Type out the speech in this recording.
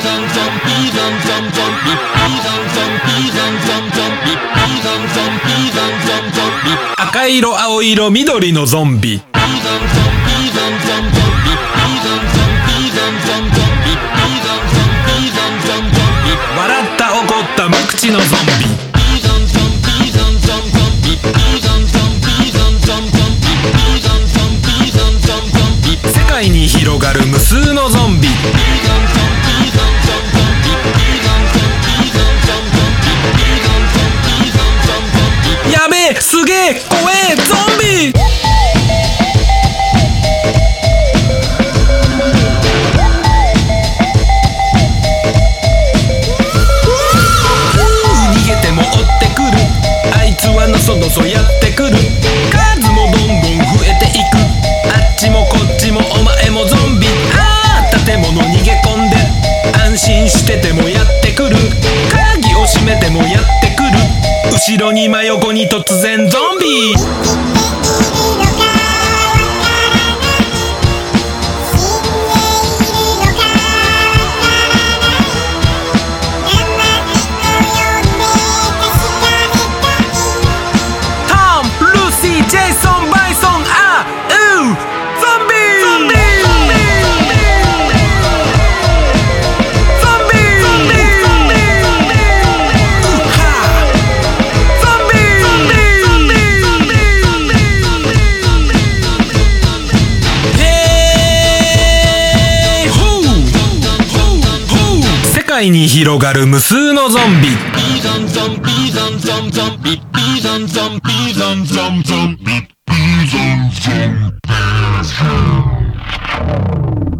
赤色、青色、緑のゾンビ。笑った、怒った、無口のゾンビ。世界に広がる無数のゾンビ。やべえ、すげえ、怖え、ゾンビ。逃げても追ってくる、あいつはのそのそやってくる。数もどんどん増えていく、あっちもこっちもお前もゾンビ。ああ、建物逃げ込んで安心しててもやってくる。鍵を閉めてもやってくる。後ろに真横に突然ゾンビ。トム、ルーシー、ジェイソン、バイソン、あうゾンビ。世界に広がる無数のゾンビ。 Zombie.